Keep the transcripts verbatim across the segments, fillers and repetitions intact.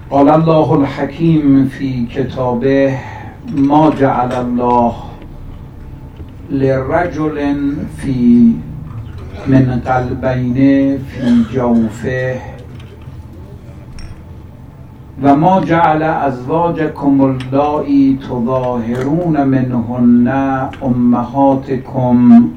قال الله الحكيم في كتابه ما جعل الله لرجل في من قلبين في جوفه و ما جعل ازواجكم اللائي تظاهرون منهن امهاتكم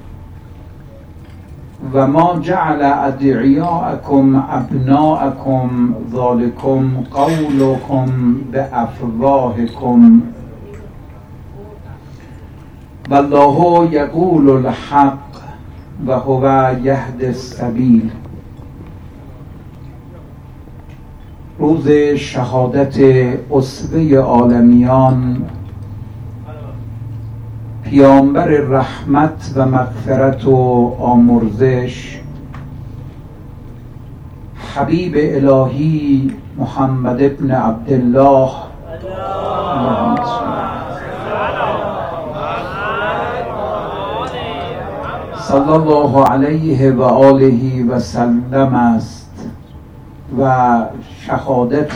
و ما جعل ادعیاءکم ابناءکم ذلکم قولکم بافواهکم والله یقول الحق و هو یهدی السبیل. روز شهادت اسوه عالمیان، پیامبر رحمت و مغفرت و آمرزش، حبیب الهی محمد ابن عبدالله صلی الله علیه و آله و سلم است و شهادت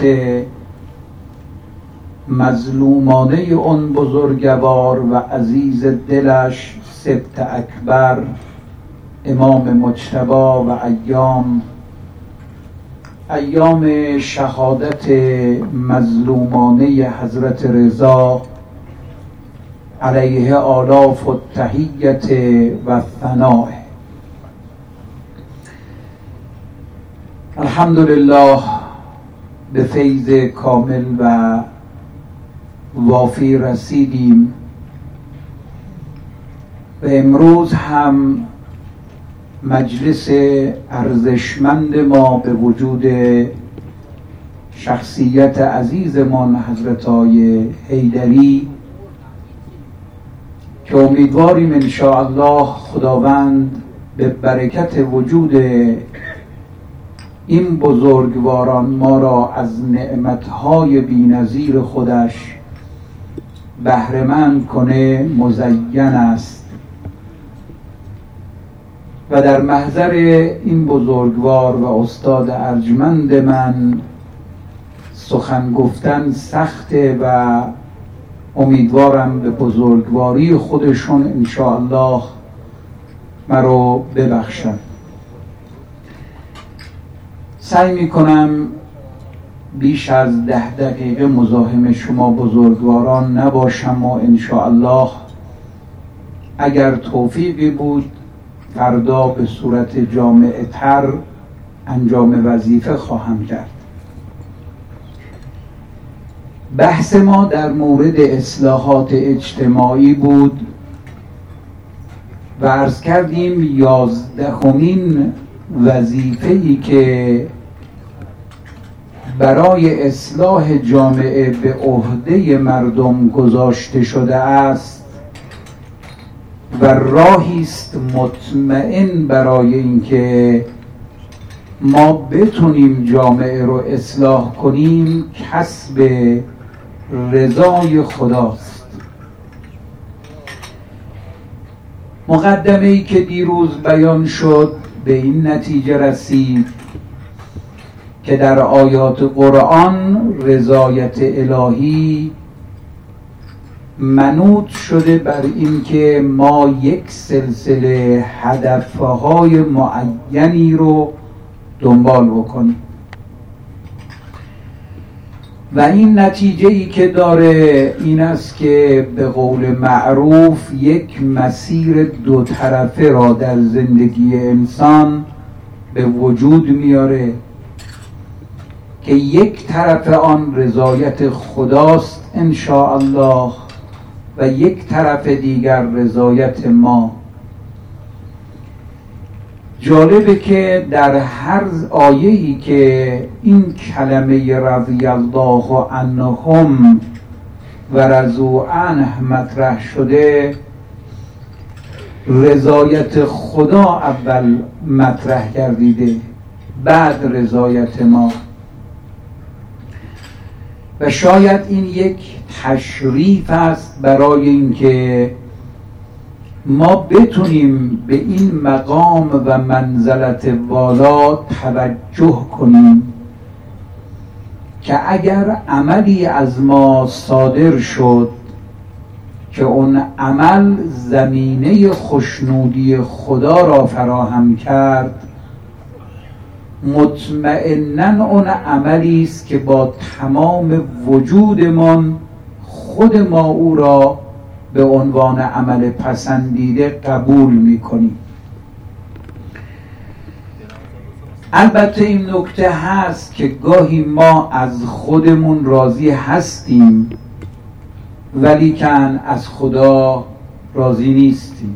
مظلومانه اون بزرگوار و عزیز دلش سبط اکبر امام مجتبی و ایام ایام شهادت مظلومانه حضرت رضا علیه آلاف التحیت و ثناء. الحمدلله به فیض کامل و وافی رسیدیم و امروز هم مجلس ارزشمند ما به وجود شخصیت عزیزمان حضرت آقای حیدری که امیدواریم انشاءالله خداوند به برکت وجود این بزرگواران ما را از نعمتهای بی‌نظیر خودش بهره‌مند کنه مزین است و در محضر این بزرگوار و استاد ارجمند من سخن گفتن سخته و امیدوارم به بزرگواری خودشون انشاءالله مرا ببخشن. سعی میکنم بیش از ده دقیقه مزاحم شما بزرگواران نباشم و انشاءالله اگر توفیقی بود فردا به صورت جامع تر انجام وظیفه خواهم کرد. بحث ما در مورد اصلاحات اجتماعی بود و عرض کردیم یازدهمین وظیفه‌ای که برای اصلاح جامعه به عهده مردم گذاشته شده است و راهی است مطمئن برای اینکه ما بتونیم جامعه رو اصلاح کنیم کسب رضای خداست. مقدمه‌ای که دیروز بیان شد به این نتیجه رسید که در آیات قرآن رضایت الهی منوط شده بر این که ما یک سلسله هدفهای معینی رو دنبال بکنیم و این نتیجه ای که داره این است که به قول معروف یک مسیر دو طرفه را در زندگی انسان به وجود میاره که یک طرف آن رضایت خداست انشاءالله و یک طرف دیگر رضایت ما. جالبه که در هر آیه‌ای که این کلمه رضی الله عنهم و رضوا عنه مطرح شده رضایت خدا اول مطرح گردیده بعد رضایت ما و شاید این یک تشریف است برای اینکه ما بتونیم به این مقام و منزلت والا توجه کنیم که اگر عملی از ما صادر شد که اون عمل زمینه خوشنودی خدا را فراهم کرد، مطمئناً اون عملی است که با تمام وجودمان خود ما او را به عنوان عمل پسندیده قبول می‌کنیم. البته این نکته هست که گاهی ما از خودمون راضی هستیم ولیکن از خدا راضی نیستیم.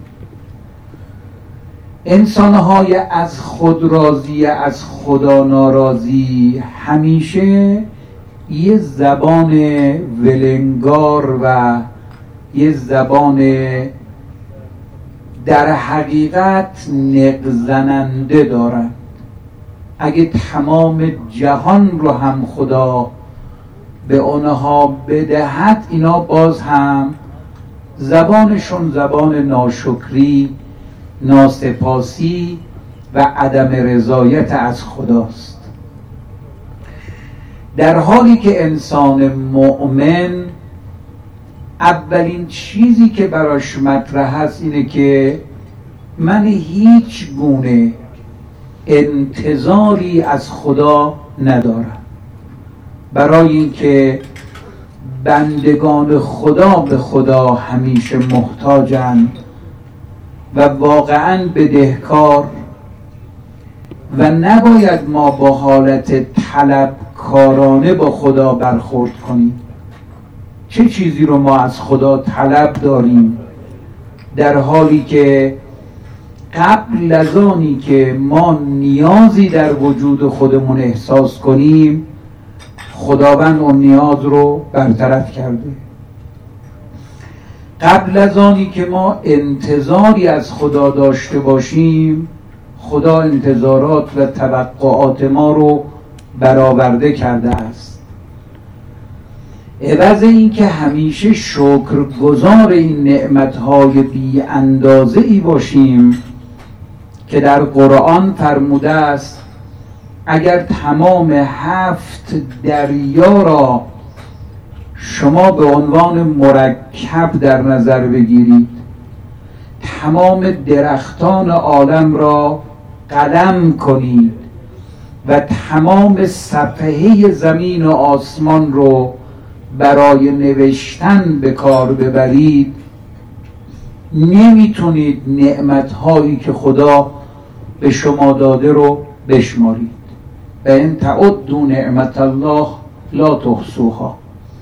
انسان‌های از خود راضی از خدا ناراضی همیشه یه زبان ولنگار و یه زبان در حقیقت نقزننده دارند. اگه تمام جهان رو هم خدا به اونها بدهد، اینا باز هم زبانشون زبان ناشکری، ناسپاسی و عدم رضایت از خداست. در حالی که انسان مؤمن اولین چیزی که براش مطرح هست اینه که من هیچ گونه انتظاری از خدا ندارم، برای اینکه بندگان خدا به خدا همیشه محتاجند و واقعاً بدهکار و نباید ما با حالت طلبکارانه با خدا برخورد کنیم. چه چیزی رو ما از خدا طلب داریم در حالی که قبل از آنی که ما نیازی در وجود خودمون احساس کنیم خداوند اون نیاز رو برطرف کرده. قبل از آنی که ما انتظاری از خدا داشته باشیم خدا انتظارات و توقعات ما رو برآورده کرده است. عوض این که همیشه شکرگزار این نعمتهای بی اندازه ای باشیم که در قرآن فرموده است اگر تمام هفت دریا را شما به عنوان مرکب در نظر بگیرید، تمام درختان عالم را قلم کنید و تمام صفحه زمین و آسمان رو برای نوشتن به کار ببرید، نمیتونید نعمتهایی که خدا به شما داده رو بشمارید. و ان تعدوا نعمت الله لا تحصوها.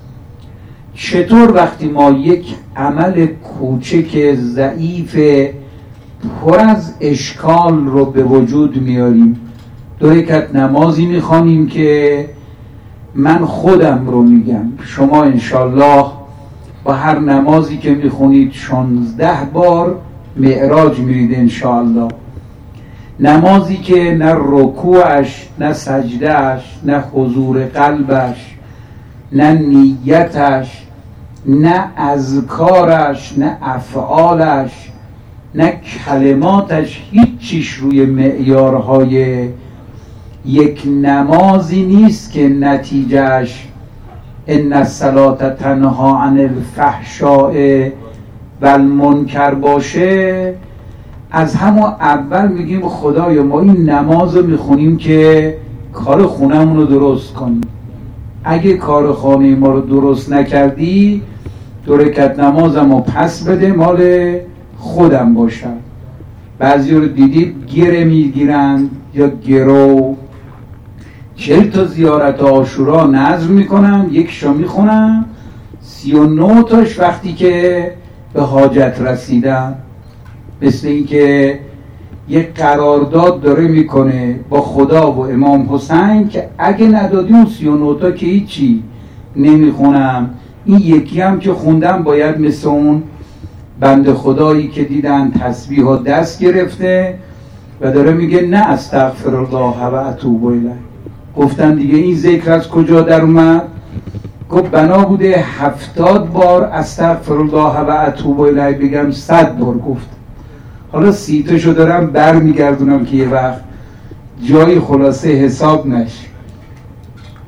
چطور وقتی ما یک عمل کوچک ضعیف پر از اشکال رو به وجود میاریم، دو رکعت نمازی میخوانیم که من خودم رو میگم، شما انشالله با هر نمازی که میخونید شانزده بار معراج میرید انشالله. نمازی که نه رکوعش، نه سجدهش، نه حضور قلبش، نه نیتش، نه اذکارش، نه افعالش، نه کلماتش، هیچ چیش روی معیارهای یک نمازی نیست که نتیجهش ان الصلاة تنها عن الفحشاء و المنکر باشه. از همون اول میگیم خدایا ما این نماز رو میخونیم که کار خونمون رو درست کنیم، اگه کار خانه ما رو درست نکردی دو رکعت نمازم رو پس بده مال خودم باشم. بعضی رو دیدید گره میگیرن یا گرو چهل تا زیارت عاشورا نظم میکنن، یک شا میخونن، سی و نه تاش وقتی که به حاجت رسیدن. مثل این که یک قرارداد داره میکنه با خدا و امام حسین که اگه ندادی اون سی و نه تا که هیچی نمیخونم، این یکی هم که خوندم باید مثل اون بنده خدایی که دیدن تسبیح ها دست گرفته و داره میگه نه استغفر الله و اتوب الیه. گفتن دیگه این ذکر از کجا در اومد؟ گفت بنا بوده هفتاد بار استغفر الله و اتوب الیه بگم، صد بار گفت. حالا سیتشو دارم بر میگردونم که یه وقت جای خلاصه حساب نشه.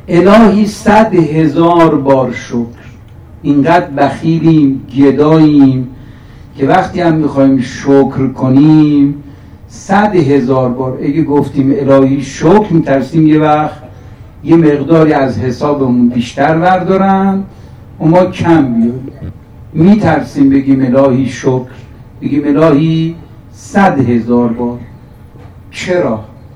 الهی صد هزار بار شکر. اینقدر بخیلیم، گداییم که وقتی هم میخوایم شکر کنیم صد هزار بار اگه گفتیم الهی شکر، میترسیم یه وقت یه مقداری از حسابمون بیشتر بردارن و ما کم بیاریم. میترسیم بگیم الهی شکر، بگیم الهی صد هزار بار. چرا؟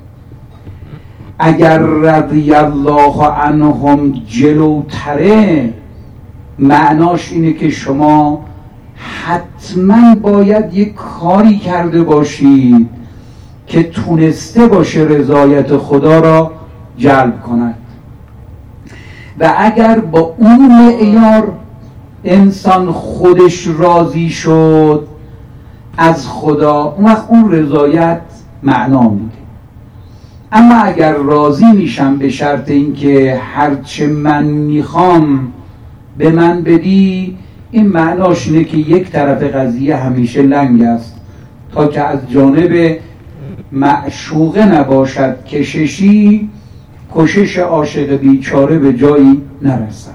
اگر رضی الله عنهم جلوتره، معناش اینه که شما حتما باید یک کاری کرده باشید که تونسته باشه رضایت خدا را جلب کند. و اگر با اون معیار انسان خودش راضی شد از خدا، اون وقت اون رضایت معنا میده. اما اگر راضی میشم به شرط اینکه هرچه من میخوام به من بدی، این معناش اینه که یک طرف قضیه همیشه لنگ است تا که از جانب معشوقه نباشد کششی، کشش عاشق بیچاره به جایی نرسد.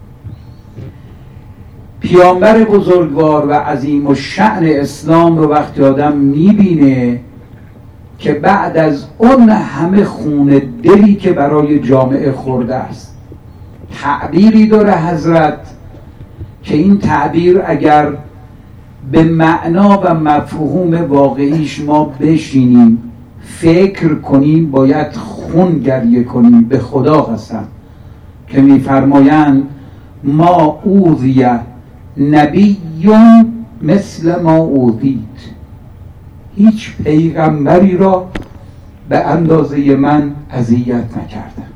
پیامبر بزرگوار و عظیم الشأن اسلام رو وقتی آدم میبینه که بعد از اون همه خون دلی که برای جامعه خورده است، تعبیری داره حضرت که این تعبیر اگر به معنا و مفهوم واقعیش ما بشینیم فکر کنیم باید خون گریه کنیم. به خدا قسم که میفرمایند ما اوذی نبی مثل ما اوذیت، هیچ پیغمبری را به اندازه من اذیت نکردم.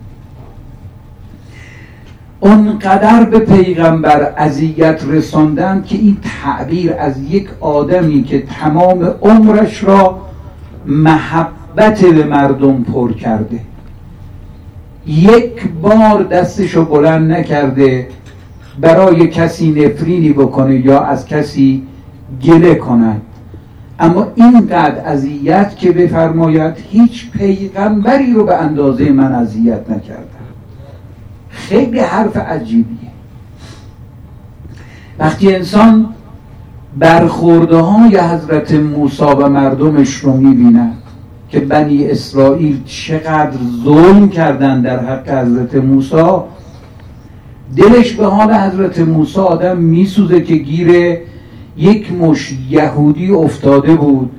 اونقدر به پیغمبر اذیت رساندن که این تعبیر از یک آدمی که تمام عمرش را محبت به مردم پر کرده، یک بار دستشو بلند نکرده برای کسی نفرینی بکنه یا از کسی گله کند، اما اینقدر اذیت که بفرماید هیچ پیغمبری رو به اندازه من اذیت نکردم. خیلی حرف عجیبیه. وقتی انسان برخورده های حضرت موسی و مردمش رو میبیند که بنی اسرائیل چقدر ظلم کردن در حق حضرت موسی، دلش به حال حضرت موسی آدم میسوزه که گیر یک مش یهودی افتاده بود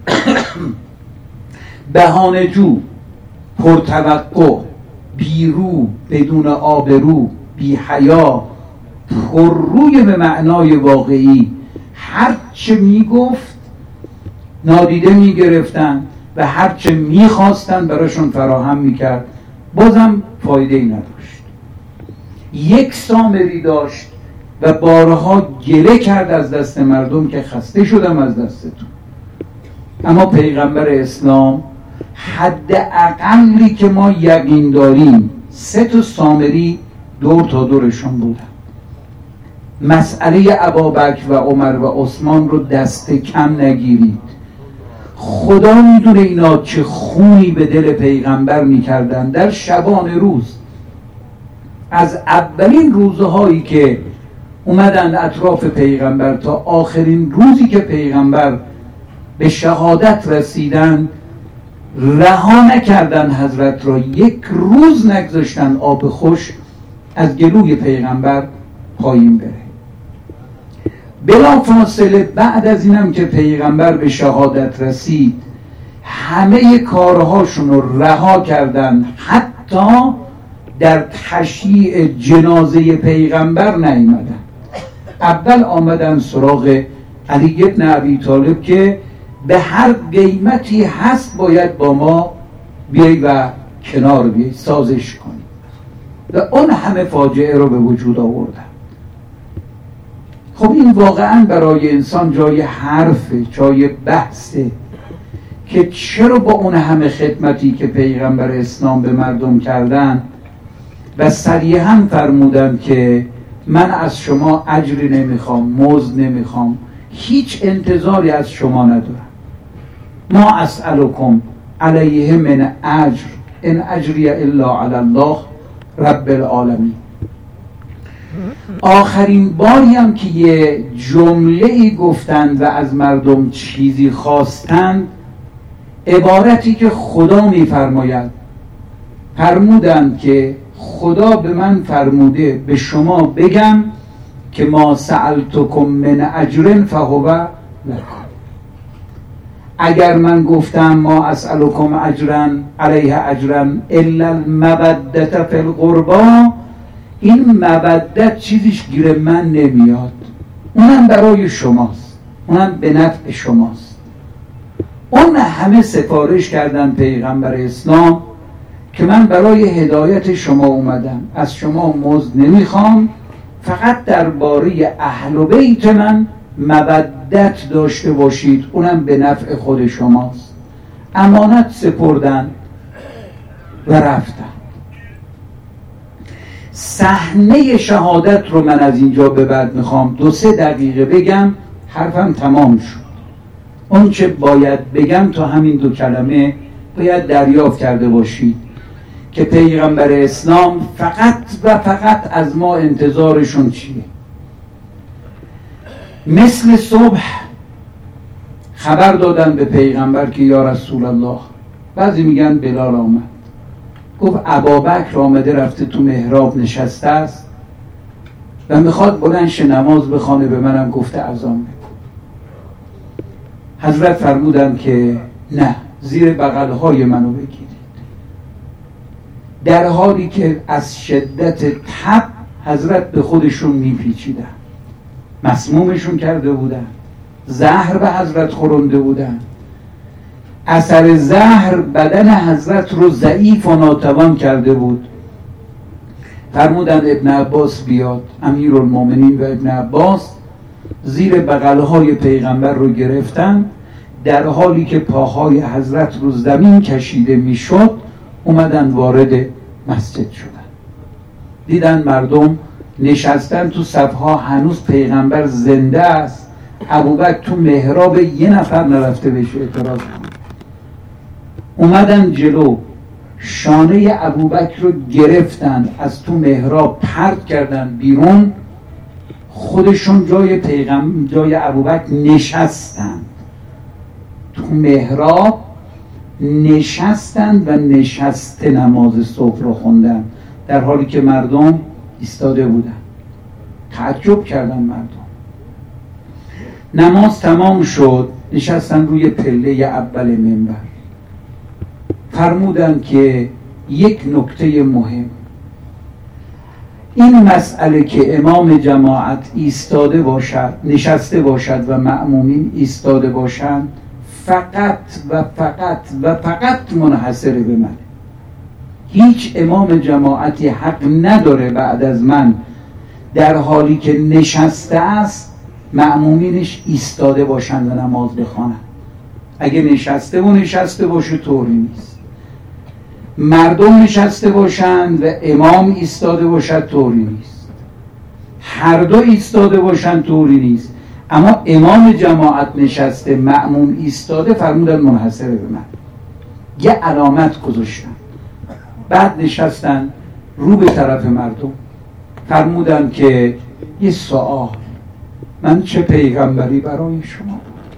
بهانه‌جو، پرتوقع، بیرو، بدون آبرو، بی حیا، پر روی به معنای واقعی، هرچه میگفت نادیده میگرفتن و هرچه میخواستن براشون فراهم میکرد، بازم فایده ای نداشت. یک سامری داشت و بارها گله کرد از دست مردم که خسته شدم از دستتون. اما پیغمبر اسلام حد اقلی که ما یقین داریم سه تا سامری دور تا دورشون بودن. مسئله ابابکر و عمر و عثمان رو دست کم نگیرید. خدا میدونه اینا چه خونی به دل پیغمبر میکردن در شبان روز. از اولین روزهایی که اومدن اطراف پیغمبر تا آخرین روزی که پیغمبر به شهادت رسیدن، رها نکردن حضرت را، یک روز نگذاشتن آب خوش از گلوی پیغمبر پایین بره. بلا فاصله بعد از اینم که پیغمبر به شهادت رسید، همه کارهاشون رو رها کردن، حتی در تشییع جنازه پیغمبر نیامدن. اول آمدن سراغ علی ابن ابی طالب که به هر قیمتی هست باید با ما بیایی و کنار بیایی، سازش کنی، و اون همه فاجعه رو به وجود آوردن. خب این واقعا برای انسان جای حرفه، جای بحثه که چرا با اون همه خدمتی که پیغمبر اسلام به مردم کردن و صریحاً فرمودن که من از شما اجری نمیخوام، مزد نمیخوام، هیچ انتظاری از شما ندارم، ما اسألکم علیه من اجر ان اجری الا علی الله رب العالمین. آخرین باری هم که یه جمله ای گفتند و از مردم چیزی خواستند، عبارتی که خدا میفرماید، فرمودند که خدا به من فرموده به شما بگم که ما سألتکم من اجر فهو لکم. اگر من گفتم ما اسألکم اجرا علیه اجرا الا المودة فی القربا، این مودت چیزیش گیر من نمیاد، اونم برای شماست، اونم به نفع شماست. اون همه سفارش کردن پیغمبر اسلام که من برای هدایت شما اومدم، از شما مزد نمیخوام، فقط درباره اهل بیت من مودت داشته باشید، اونم به نفع خود شماست. امانت سپردن و رفتن. صحنه شهادت رو من از اینجا به بعد میخوام دو سه دقیقه بگم، حرفم تمام شد. اون چه باید بگم تا همین دو کلمه باید دریافت کرده باشید که پیغمبر اسلام فقط و فقط از ما انتظارشون چیه. مثل صبح خبر دادن به پیغمبر که یا رسول الله، بعضی میگن بلال آمد، گفت ابابکر آمده رفته تو محراب نشسته است و میخواد بلند شه نماز بخوانه، به منم گفته اذان بکن. حضرت فرمودن که نه، زیر بغلهای منو بگیرید. در حالی که از شدت تب حضرت به خودشون میپیچیدن، مسمومشون کرده بودن، زهر به حضرت خورنده بودن، اثر زهر بدن حضرت رو ضعیف و ناتوان کرده بود. فرمودن ابن عباس بیاد، امیرالمومنین و ابن عباس زیر بغلهای پیغمبر رو گرفتن، در حالی که پاهای حضرت رو زمین کشیده میشد اومدن وارد مسجد شدن. دیدن مردم نشستن تو صفها، هنوز پیغمبر زنده است، ابوبکر تو محراب، یه نفر نرفته بهش اعتراض کنه. اومدن جلو، شانه ابوبکر رو گرفتن، از تو محراب پرت کردن بیرون، خودشون جای پیغمبر جای ابوبکر نشستند، تو محراب نشستند و نشسته نماز صبح رو خوندن، در حالی که مردم ایستاده بودن. تعجب کردن مردم. نماز تمام شد، نشستن روی پله اول منبر. فرمودن که یک نکته مهم، این مسئله که امام جماعت ایستاده باشد، نشسته باشد و مأمومین ایستاده باشند، فقط و فقط و فقط منحصر به من. هیچ امام جماعتی حق نداره بعد از من در حالی که نشسته است مأمومینش ایستاده باشند و نماز بخوانند. اگه نشسته و نشسته باشه طوری نیست، مردم نشسته باشند و امام ایستاده باشد طوری نیست، هر دو ایستاده باشند طوری نیست، اما امام جماعت نشسته مأموم ایستاده، فرمودن منحصر به من. یه علامت گذاشتن، بعد نشستن رو به طرف مردم، فرمودن که یه سوال، من چه پیغمبری برای شما بود؟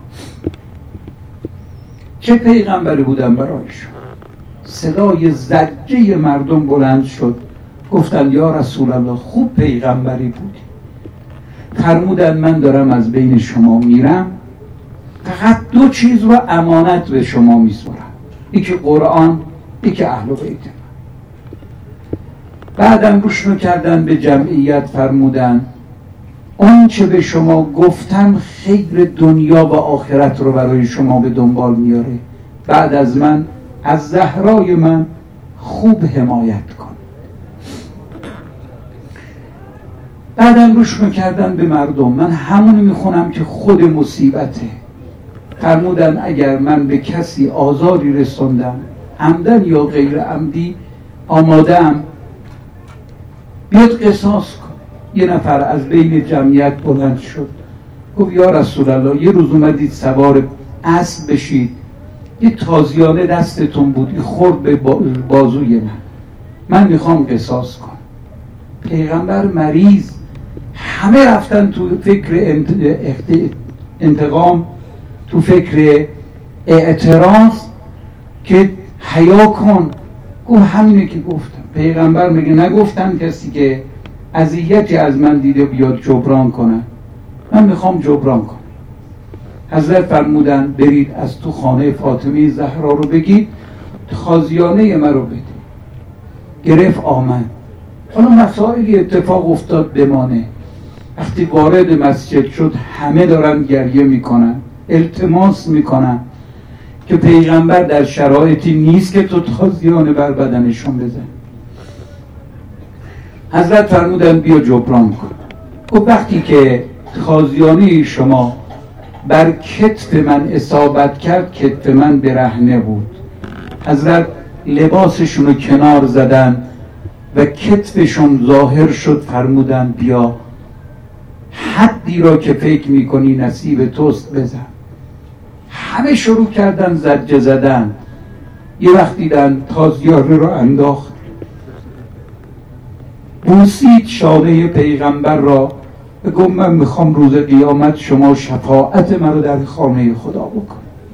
چه پیغمبری بودم برای شما؟ صدای زجه مردم بلند شد، گفتن یا رسول الله خوب پیغمبری بودی. فرمودن من دارم از بین شما میرم، فقط دو چیز رو امانت به شما میسپارم، یکی قرآن، یکی اهل بیت من. بعدم گوش کردن به جمعیت، فرمودن اون چه به شما گفتم خیر دنیا و آخرت رو برای شما به دنبال میاره، بعد از من از زهرای من خوب حمایت کن. بعدم روش میکردن به مردم، من همونی میخونم که خود مصیبته. فرمودن اگر من به کسی آزاری رسوندم عمدن یا غیر عمدی، آمادم بیاد قصاص کن. یه نفر از بین جمعیت بلند شد، گفت یا رسول الله یه روز اومدید سوار اسب بشید، یه تازیانه دستتون بود، خورد به بازوی من، من میخوام قصاص کنم. پیغمبر مریض، همه رفتن تو فکر انتقام، تو فکر اعتراض که حیا کن. گفت همینه که گفتم. پیغمبر میگه نگفتم کسی که اذیتی از من دیده بیاد جبران کنه، من میخوام جبران کنم. حضرت فرمودن برید از تو خانه فاطمه زهرا رو بگید خازیانه من رو بده. گرفت آمد. حالا مسائلی اتفاق افتاد بمانه. وقتی وارد مسجد شد همه دارن گریه میکنن، التماس میکنن که پیغمبر در شرایطی نیست که تو تازیانه بر بدنشون بزن. حضرت فرمودن بیا جبران کن. گفت وقتی که تازیانه شما بر کتف من اصابت کرد، کتف من برهنه بود. حضرت لباسشون رو کنار زدن و کتفشون ظاهر شد. فرمودن بیا حدی را که فکر میکنی نصیب توست بزن. همه شروع کردن زجه زدن. یه وقت دیدن تازیانه را انداخت، بوسید شانه پیغمبر را، بگم من میخوام روز قیامت شما شفاعت من رو در خانه خدا بکن.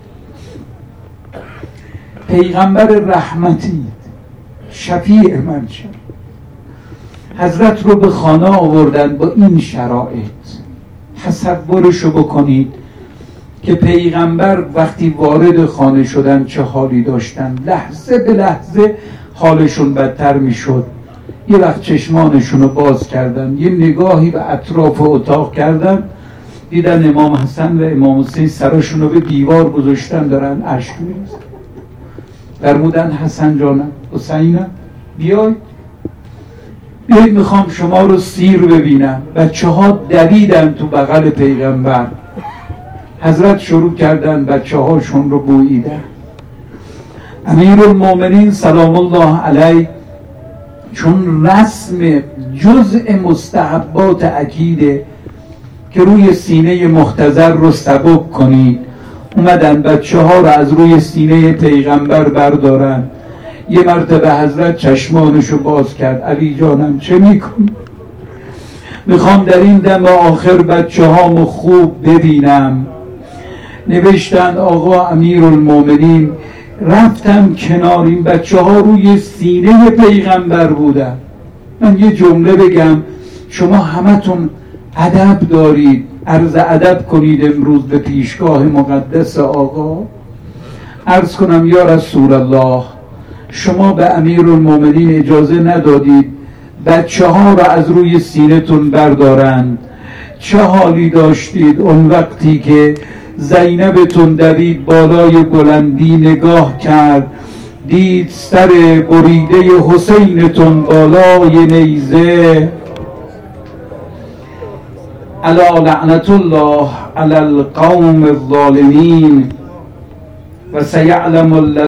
پیغمبر رحمتی، شفیع من شد. حضرت رو به خانه آوردن با این شرایط. تصورشو بکنید که پیغمبر وقتی وارد خانه شدن چه حالی داشتن. لحظه به لحظه حالشون بدتر میشد. یه وقت چشمانشون رو باز کردن، یه نگاهی به اطراف اتاق کردن، دیدن امام حسن و امام حسین سرشون رو به دیوار گذاشتن دارن اشک میریزن. فرمودن حسن جانم، حسینم، بیاید بیاید میخوام شما رو سیر ببینم. بچه ها دویدن تو بغل پیغمبر. حضرت شروع کردن بچه هاشون رو بوییدن. امیرالمومنین سلام الله علیه چون رسم جزء مستحبات عقیده که روی سینه محتضر رو سبک کنید، اومدن بچه ها رو از روی سینه پیغمبر بردارن. یه مرتبه حضرت چشمانشو باز کرد. علی جانم چه میکنی؟ میخوام در این دم آخر بچه هامو خوب ببینم. نوشتن آقا امیرالمومنین رفتم کنار، این بچه ها روی سینه پیغمبر بودن. من یه جمله بگم، شما همتون ادب دارید، عرض ادب کنید امروز به پیشگاه مقدس آقا. عرض کنم یا رسول الله، شما به امیرالمومنین اجازه ندادید بچه ها را از روی سینه تون بردارند. چه حالی داشتید اون وقتی که زینبتون دوید بالای بلندی نگاه کرد، دید سر بریده حسینتون بالای نیزه. الا لعنت الله علی القوم الظالمین و سیعلم